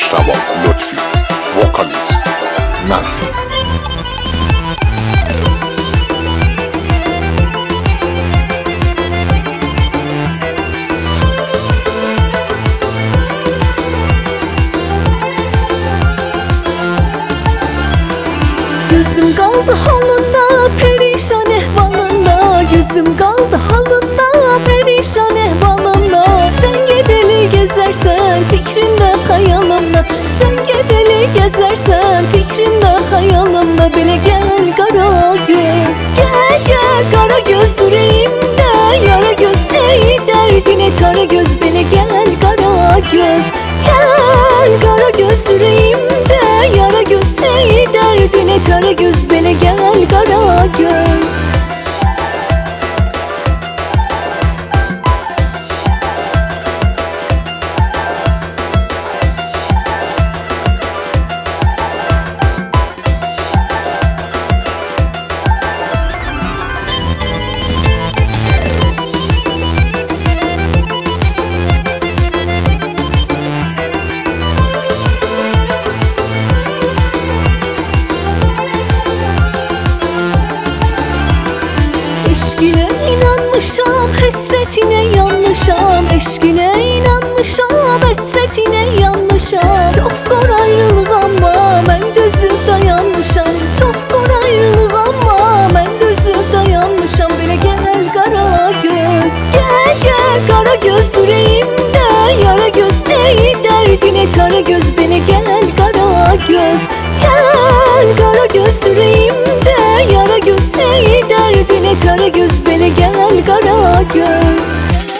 Müştaba Lütfi, vokalist Nasim. Gözüm kaldı halında, perişan ehvalında. Gözüm kaldı halında, perişan ehvalında. Sen gedeli gezersen fikrimde hayalımda. Sen gedeli gezersen fikrimde hayalımda. Bile gel kara göz, gel gel kara göz yüreğimde. Yara göz ey derdine çare göz. Bile gel kara göz, gel kara göz yüreğimde. Yara göz ey derdine çare göz. Bile gel kara göz. Eşkine inanmışam, hasretine yanmışam. Eşkine inanmışam, hasretine yanmışam. Çok zor ayrılık ama ben dözüp dayanmışam. Çok zor ayrılık ama ben dözüp dayanmışam. Bile gel kara göz, gel gel kara göz yüreğimde. Yara göz ey derdine çare göz. Bile gel kara göz, gel kara göz yüreğimde. Yara göz ey derdine çare göz. Bile gel kara göz.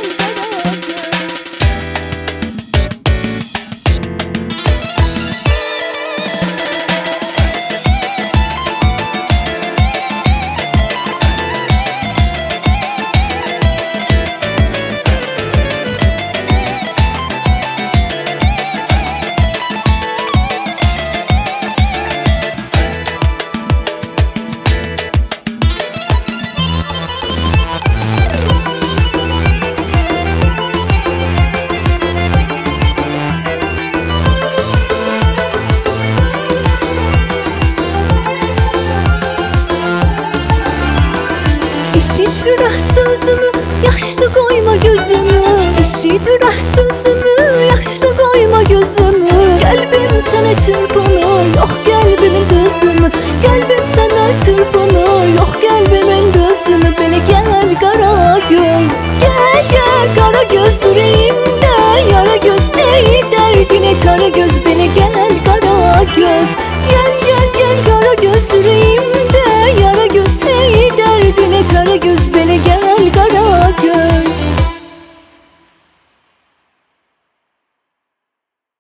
İşit bürah sözümü, yaşlı koyma gözümü. İşit bürah sözümü, yaşlı koyma gözümü. Kalbim sana çırpınır, yok kalbimin gözümü. Kalbim sana çırpınır, yok kalbimin gözümü. Bile gel kara göz, gel gel kara göz yüreğimde. Yara göz ey derdine çare göz. Bile gel kara göz, gel gel gel kara göz yüreğimde. Yara göz ey derdine çare göz. Bile gel